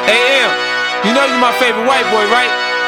AM, you know you my favorite white boy, right?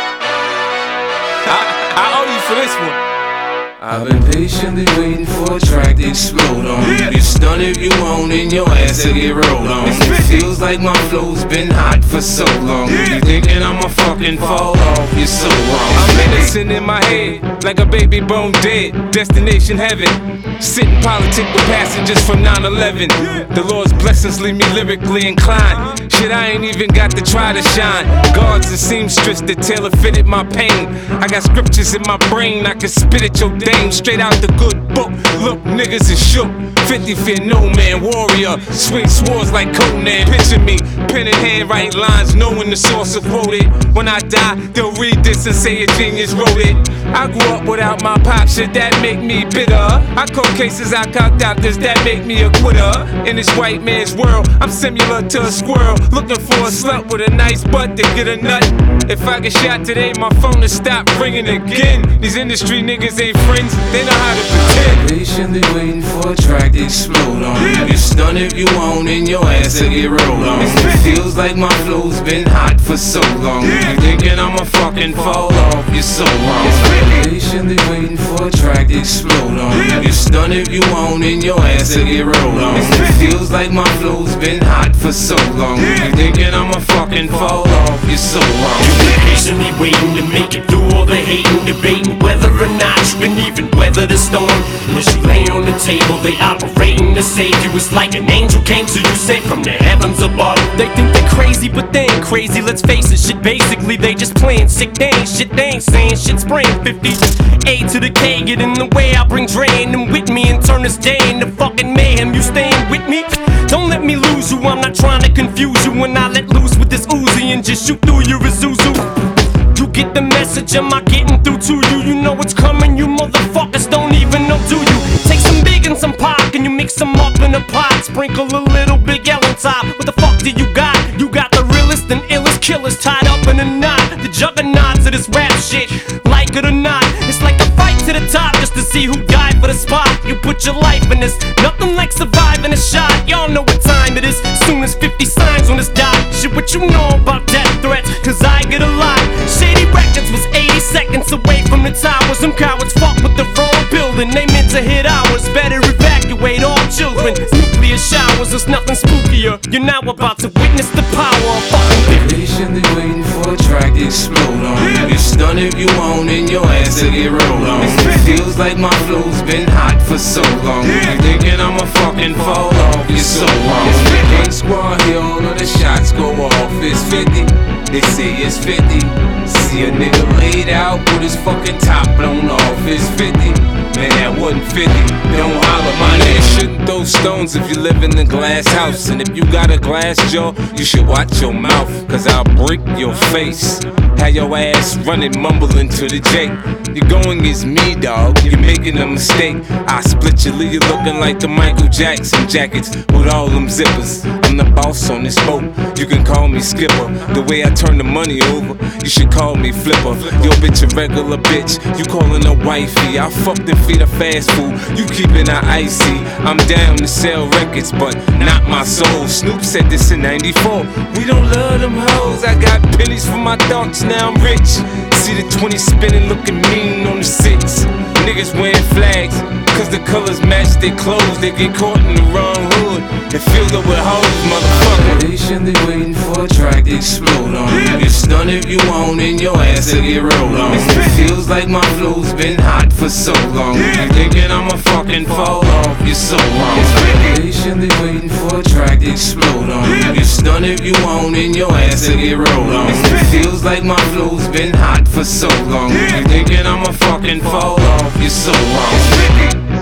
I owe you for this one. I've been patiently waiting for a track to explode on. You stun if you want and your ass will get rolled on. It feels like my flow's been hot for so long. You thinking I'ma fucking fall off, you're so wrong. I'm innocent in my head, like a baby bone dead. Destination heaven, sitting politic with passengers from 9/11. The Lord's blessings leave me lyrically inclined. Shit, I ain't even got to try to shine. Guards and seamstress that tailor fitted my pain. I got scriptures in my brain, I can spit at your dame straight out the good book. Look, niggas is shook. 50 fear no man, warrior. Swing swords like Conan. Picture me, pen in hand, write lines, knowing the source of quoted. When I die, they'll read this and say a genius wrote it. I grew up without my pop, shit that make me bitter. I call cases, I call doctors, that make me a quitter. In this white man's world, I'm similar to a squirrel, looking for a slut with a nice butt to get a nut. If I get shot today, my phone will stop ringing again. These industry niggas ain't friends, they know how to pretend. Patiently waiting for a track to explode on. You stun if you want and your ass will get rolled on. It feels like my flow's been hot for so long. You thinking I'ma fucking fall off, you're so wrong. Patiently waiting for a track to explode on. You stun if you want and your ass will get rolled on. It feels like my flow's been hot for so long. You thinking I'ma fucking fall off, you're so wrong. You've been patiently waiting to make it through all the hating, debating whether or not you can even weather the storm. As you lay on the table, they operating to save you. It's like an angel came to you, sent from the heavens above. They think they're crazy, but they ain't crazy. Let's face it, shit basically they just playing sick. They ain't shit, they ain't saying shit. Spraying 50 A to the K, get in the way. I bring Dre and them with me and turn this day into fucking mayhem. You staying with me? Don't let me lose you. I'm not trying to confuse you. When I let loose with this Uzi and just shoot through your Isuzu. You get the message, am I getting through to you? You know what's coming, you motherfuckers don't even know, do you? Take some big and some pop, and you mix them up in a pot. Sprinkle a little Big L on top. What the fuck do you got? You got the realest and illest killers tied up in a knot. The juggernauts of this rap shit, like it or not. It's like a fight to the top just to see who died for the spot. You put your life in this, nothing like surviving a shot. Y'all know what time it is, soon as 50 signs on this dot. Shit, what you know about death threats, cause I get a lot. Shady Records was 80 seconds away from the towers. Some cowards fuck with the wrong building, they meant to hit ours. Better evacuate all children. Nuclear showers, there's nothing spookier. You're now about to witness the power of fucking 50. Patiently waiting for a track to explode on. You stun if you want and your ass will get rolled on. It feels like my flow's been hot for so long. You thinking I'ma fucking fall off, you're so wrong. Gang squad here, all of the shots go off. It's 50, they say it's 50. See a nigga laid out with his fucking top blown off. It's 50, man that wasn't 50. Don't holler, my nigga. Shouldn't throw stones if you live in a glass house. And if you got a glass jaw, you should watch your mouth, cause I'll break your face. Have your ass running, mumbling to the J. You're going against me, dog, you're making a mistake. I split you, leave you looking like the Michael Jackson jackets with all them zippers. I'm the boss on this boat, you can call me skipper. The way I turn the money over, you should call me flipper. Yo bitch a regular bitch, you calling her wifey. I fucked and feed her fast food, you keeping her icy. I'm down to sell records, but not my soul. Snoop said this in 94, we don't love them hoes. I got pennies for my thoughts, now I'm rich. See the 20 spinning, looking mean on the 6. Niggas wearing flags, cause the colors match their clothes. They get caught in the wrong hood and filled up with hoes, motherfucker. Patiently waiting for a track to explode on. You stun if you want and your ass will get rolled on. It feels like my flow's been hot for so long. You thinking I'ma fucking fall off, you're so wrong. Patiently waiting for a track to explode on. You stun if you want and your ass will get rolled on. It feels like my flow's been hot for so long. You thinking I'ma fucking fall off, you're so wrong.